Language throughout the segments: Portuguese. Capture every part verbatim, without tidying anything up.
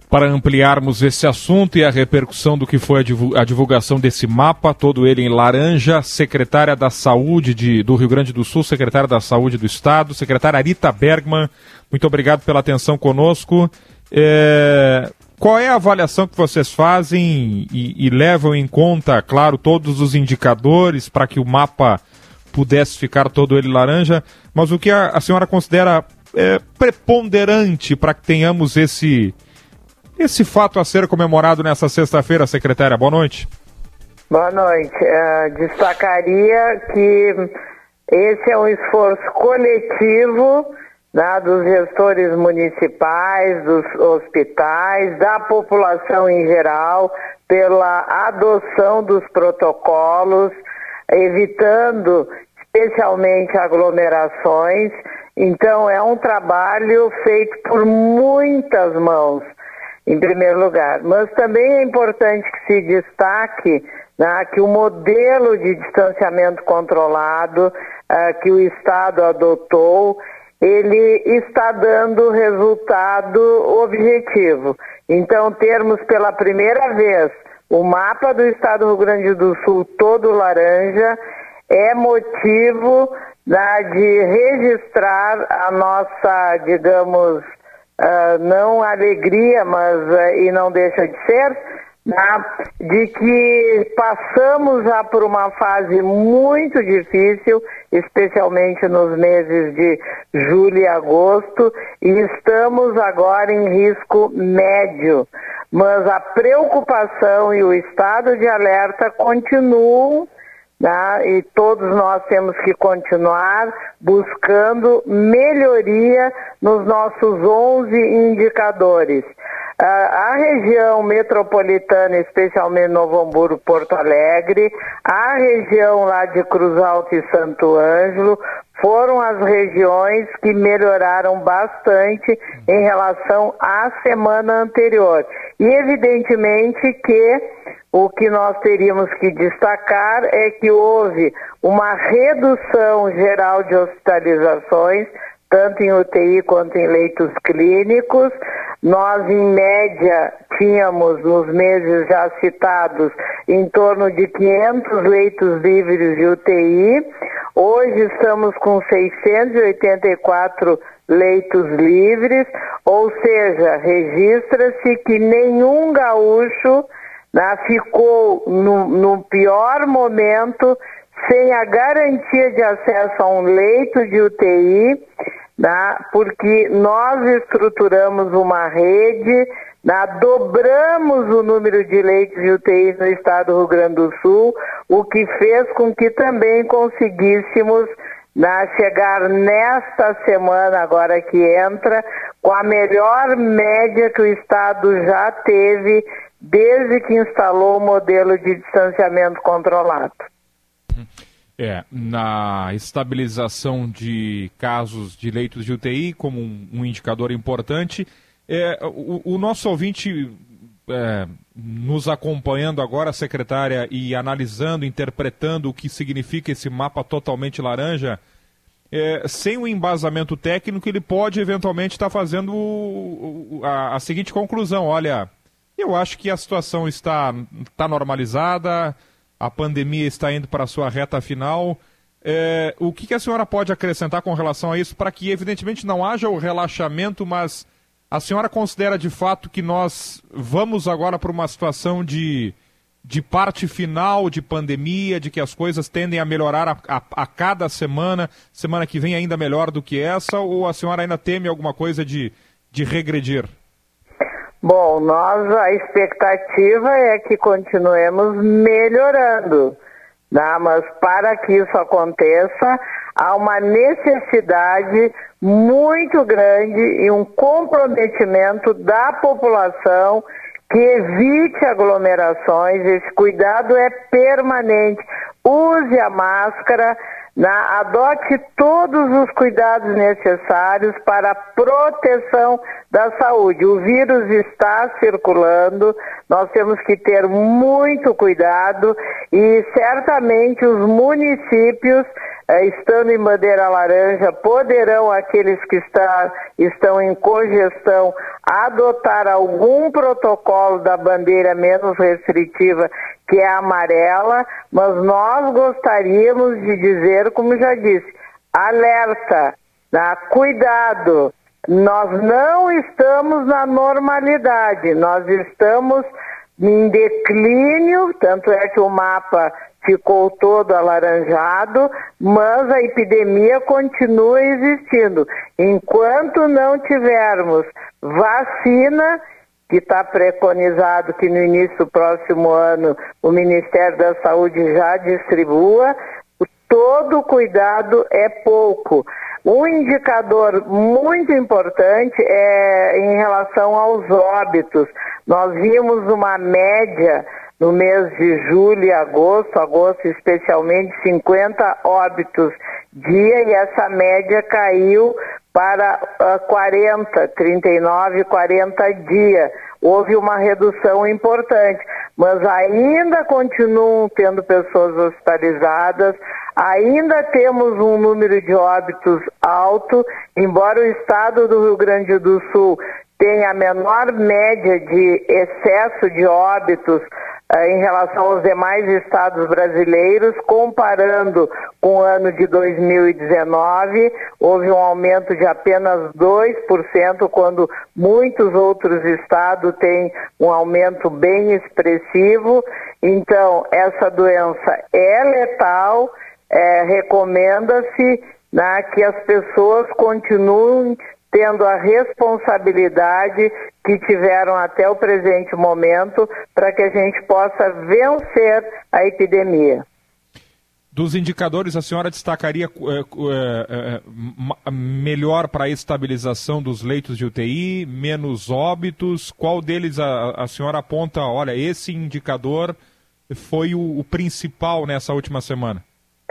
Para ampliarmos esse assunto e a repercussão do que foi a divulgação desse mapa, todo ele em laranja, secretária da Saúde de, do Rio Grande do Sul, secretária da Saúde do Estado, secretária Arita Bergman, muito obrigado pela atenção conosco. É, qual é a avaliação que vocês fazem e, e levam em conta, claro, todos os indicadores para que o mapa pudesse ficar todo ele laranja, mas o que a, a senhora considera é, preponderante para que tenhamos esse... Esse fato a ser comemorado nessa sexta-feira, secretária. Boa noite. Boa noite. Uh, destacaria que esse é um esforço coletivo, né, dos gestores municipais, dos hospitais, da população em geral, pela adoção dos protocolos, evitando especialmente aglomerações. Então, é um trabalho feito por muitas mãos, em primeiro lugar. Mas também é importante que se destaque, né, que o modelo de distanciamento controlado uh, que o Estado adotou, ele está dando resultado objetivo. Então, termos pela primeira vez o mapa do Estado do Rio Grande do Sul todo laranja é motivo, né, de registrar a nossa, digamos, Uh, não alegria, mas uh, e não deixa de ser, né, de que passamos já por uma fase muito difícil, especialmente nos meses de julho e agosto, e estamos agora em risco médio. Mas a preocupação e o estado de alerta continuam, né, e todos nós temos que continuar buscando melhoria nos nossos onze indicadores. Uh, a região metropolitana, especialmente Novo Hamburgo, Porto Alegre, a região lá de Cruz Alta e Santo Ângelo, foram as regiões que melhoraram bastante em relação à semana anterior. E evidentemente que o que nós teríamos que destacar é que houve uma redução geral de hospitalizações, tanto em U T I quanto em leitos clínicos. Nós, em média, tínhamos nos meses já citados em torno de quinhentos leitos livres de U T I. Hoje estamos com seiscentos e oitenta e quatro leitos livres, ou seja, registra-se que nenhum gaúcho, né, ficou no, no pior momento sem a garantia de acesso a um leito de U T I, né, porque nós estruturamos uma rede, né, dobramos o número de leitos de U T I no estado do Rio Grande do Sul, o que fez com que também conseguíssemos, né, chegar nesta semana agora que entra com a melhor média que o estado já teve desde que instalou o modelo de distanciamento controlado. É, na estabilização de casos de leitos de U T I como um, um indicador importante, é, o, o nosso ouvinte é, nos acompanhando agora, secretária, e analisando, interpretando o que significa esse mapa totalmente laranja, é, sem o embasamento técnico, ele pode eventualmente estar fazendo o, a, a seguinte conclusão: olha, eu acho que a situação está, está normalizada, a pandemia está indo para a sua reta final. É, o que, que a senhora pode acrescentar com relação a isso, para que evidentemente não haja o relaxamento, mas a senhora considera de fato que nós vamos agora para uma situação de, de parte final de pandemia, de que as coisas tendem a melhorar a, a, a cada semana, semana que vem ainda melhor do que essa, ou a senhora ainda teme alguma coisa de, de regredir? Bom, nós, a expectativa é que continuemos melhorando, né? Mas para que isso aconteça, há uma necessidade muito grande e um comprometimento da população que evite aglomerações. Esse cuidado é permanente. Use a máscara, Na, adote todos os cuidados necessários para a proteção da saúde. O vírus está circulando, nós temos que ter muito cuidado e certamente os municípios, eh, estando em bandeira laranja, poderão, aqueles que está, estão em cogestão, adotar algum protocolo da bandeira menos restritiva, que é a amarela, mas nós gostaríamos de dizer, como já disse, alerta, tá? Cuidado, nós não estamos na normalidade, nós estamos em declínio, tanto é que o mapa ficou todo alaranjado, mas a epidemia continua existindo. Enquanto não tivermos vacina, que está preconizado que no início do próximo ano o Ministério da Saúde já distribua, todo cuidado é pouco. Um indicador muito importante é em relação aos óbitos. Nós vimos uma média no mês de julho e agosto, agosto especialmente, cinquenta óbitos dia, e essa média caiu para uh, quarenta, trinta e nove, quarenta dias. Houve uma redução importante, mas ainda continuam tendo pessoas hospitalizadas, ainda temos um número de óbitos alto, embora o estado do Rio Grande do Sul tenha a menor média de excesso de óbitos em relação aos demais estados brasileiros, comparando com o ano de dois mil e dezenove, houve um aumento de apenas dois por cento, quando muitos outros estados têm um aumento bem expressivo. Então, essa doença é letal, é, recomenda-se, né, que as pessoas continuem tendo a responsabilidade que tiveram até o presente momento para que a gente possa vencer a epidemia. Dos indicadores, a senhora destacaria é, é, é, melhor para a estabilização dos leitos de U T I, menos óbitos? Qual deles a, a senhora aponta, olha, esse indicador foi o, o principal nessa última semana?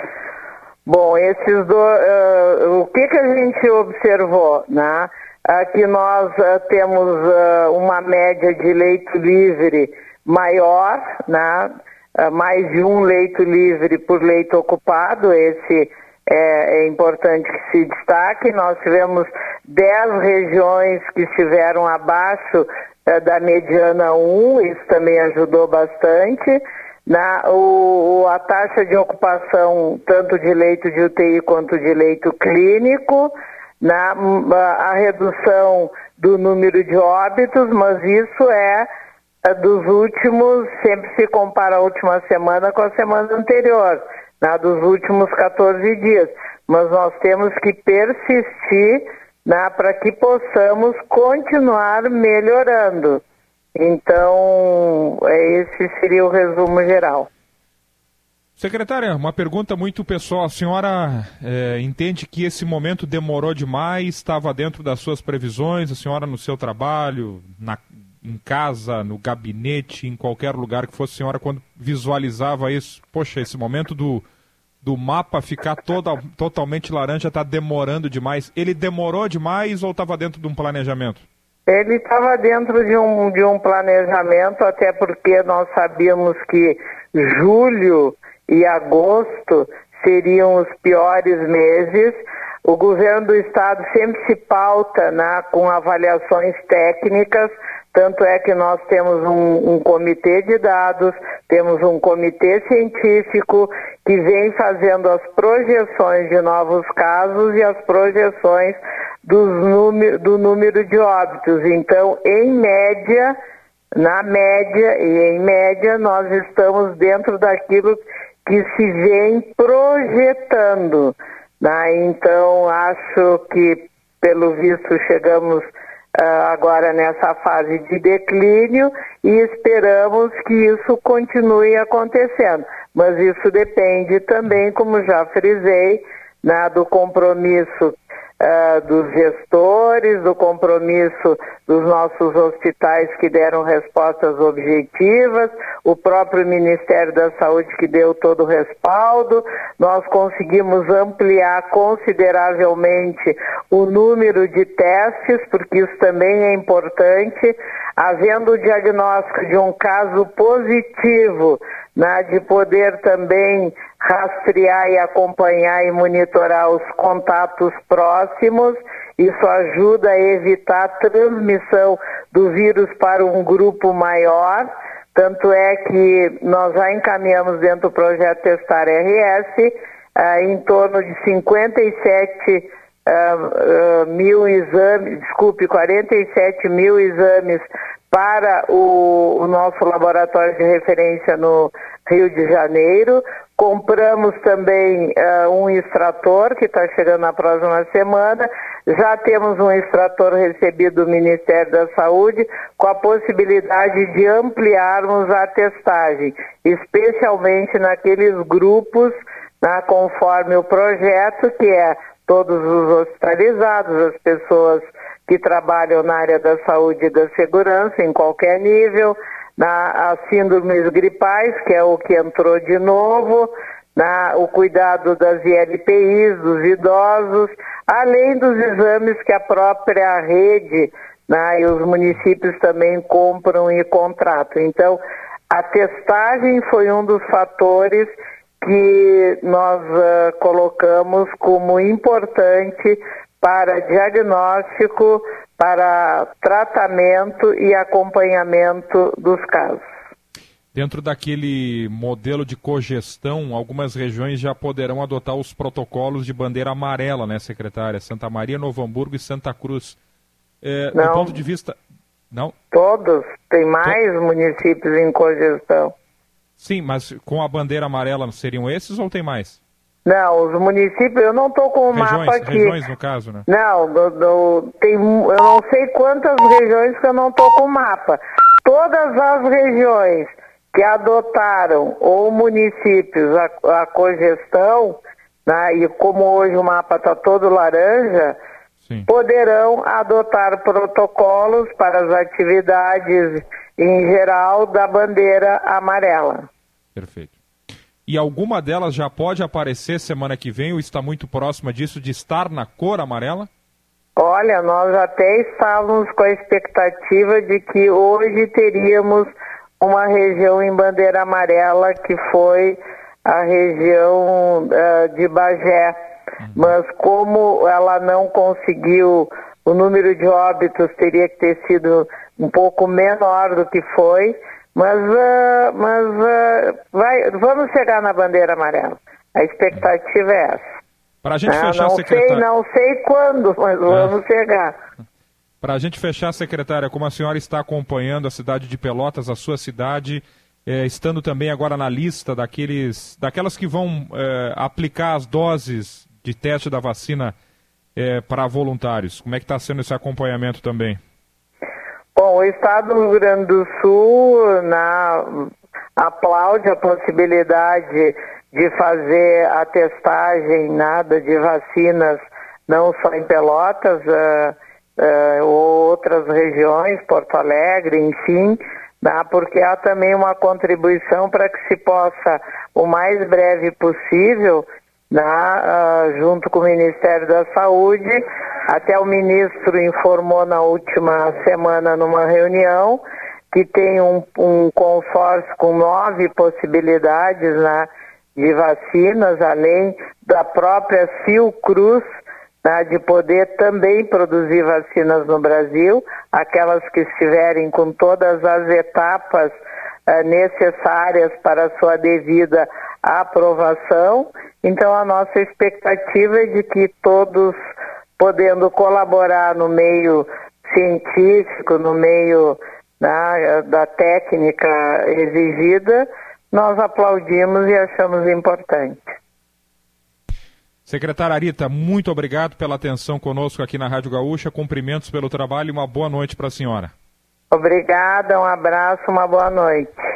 Bom, esses do, uh, o que, que a gente observou, né? Aqui nós uh, temos uh, uma média de leito livre maior, né? Uh, mais de um leito livre por leito ocupado, esse é, é importante que se destaque. Nós tivemos dez regiões que estiveram abaixo uh, da mediana um, isso também ajudou bastante. Na, o, a taxa de ocupação tanto de leito de U T I quanto de leito clínico, na, a redução do número de óbitos, mas isso é, é dos últimos, sempre se compara a última semana com a semana anterior, na, dos últimos quatorze dias, mas nós temos que persistir para que possamos continuar melhorando. Então, esse seria o resumo geral. Secretária, uma pergunta muito pessoal. A senhora é, entende que esse momento demorou demais, estava dentro das suas previsões? A senhora no seu trabalho, na, em casa, no gabinete, em qualquer lugar que fosse, a senhora quando visualizava isso, poxa, esse momento do, do mapa ficar toda, totalmente laranja está demorando demais. Ele demorou demais ou estava dentro de um planejamento? Ele estava dentro de um, de um planejamento, até porque nós sabíamos que julho e agosto seriam os piores meses. O governo do estado sempre se pauta, né, com avaliações técnicas, tanto é que nós temos um, um comitê de dados, temos um comitê científico que vem fazendo as projeções de novos casos e as projeções dos número, do número de óbitos. Então, em média, na média e em média, nós estamos dentro daquilo que se vem projetando, né? Então, acho que, pelo visto, chegamos uh, agora nessa fase de declínio e esperamos que isso continue acontecendo. Mas isso depende também, como já frisei, né, do compromisso Uh, dos gestores, do compromisso dos nossos hospitais que deram respostas objetivas, o próprio Ministério da Saúde que deu todo o respaldo. Nós conseguimos ampliar consideravelmente o número de testes, porque isso também é importante. Havendo o diagnóstico de um caso positivo, né, de poder também rastrear e acompanhar e monitorar os contatos próximos, isso ajuda a evitar a transmissão do vírus para um grupo maior. Tanto é que nós já encaminhamos dentro do projeto Testar R S ah, em torno de cinquenta e sete ah, ah, mil exames, desculpe, quarenta e sete mil exames para o, o nosso laboratório de referência no Rio de Janeiro. Compramos também uh, um extrator que está chegando na próxima semana. Já temos um extrator recebido do Ministério da Saúde com a possibilidade de ampliarmos a testagem, especialmente naqueles grupos, né, conforme o projeto, que é todos os hospitalizados, as pessoas que trabalham na área da saúde e da segurança em qualquer nível, na, as síndromes gripais, que é o que entrou de novo, na, o cuidado das I L P Is, dos idosos, além dos exames que a própria rede, né, e os municípios também compram e contratam. Então, a testagem foi um dos fatores que nós uh, colocamos como importante para diagnóstico, para tratamento e acompanhamento dos casos. Dentro daquele modelo de cogestão, algumas regiões já poderão adotar os protocolos de bandeira amarela, né, secretária? Santa Maria, Novo Hamburgo e Santa Cruz. É, Não. Do ponto de vista... Não? Todos. Tem mais to... municípios em cogestão. Sim, mas com a bandeira amarela seriam esses ou tem mais? Não, os municípios, eu não estou com o regiões, mapa aqui. Regiões, no caso, né? Não, do, do, tem, eu não sei quantas regiões que eu não estou com o mapa. Todas as regiões que adotaram, ou municípios, a, a cogestão, né, e como hoje o mapa está todo laranja, sim, poderão adotar protocolos para as atividades em geral da bandeira amarela. Perfeito. E alguma delas já pode aparecer semana que vem ou está muito próxima disso, de estar na cor amarela? Olha, nós até estávamos com a expectativa de que hoje teríamos uma região em bandeira amarela, que foi a região uh, de Bagé. Uhum. Mas como ela não conseguiu, o número de óbitos teria que ter sido um pouco menor do que foi. Mas, uh, mas uh, vai, vamos chegar na bandeira amarela. A expectativa é essa. Para a gente não, fechar, não secretária... sei, não sei quando, mas é. vamos chegar. Para a gente fechar, secretária, como a senhora está acompanhando a cidade de Pelotas, a sua cidade, eh, estando também agora na lista daqueles, daquelas que vão eh, aplicar as doses de teste da vacina eh, para voluntários. Como é que está sendo esse acompanhamento também? Bom, o Estado do Rio Grande do Sul na, aplaude a possibilidade de fazer a testagem, nada de vacinas, não só em Pelotas, uh, uh, ou outras regiões, Porto Alegre, enfim, né, porque há também uma contribuição para que se possa, o mais breve possível, né, uh, junto com o Ministério da Saúde. Até o ministro informou na última semana numa reunião que tem um, um consórcio com nove possibilidades, né, de vacinas, além da própria Fiocruz, né, de poder também produzir vacinas no Brasil, aquelas que estiverem com todas as etapas uh, necessárias para a sua devida aprovação. Então a nossa expectativa é de que todos, podendo colaborar no meio científico, no meio, né, da técnica exigida, nós aplaudimos e achamos importante. Secretária Arita, muito obrigado pela atenção conosco aqui na Rádio Gaúcha, cumprimentos pelo trabalho e uma boa noite para a senhora. Obrigada, um abraço, uma boa noite.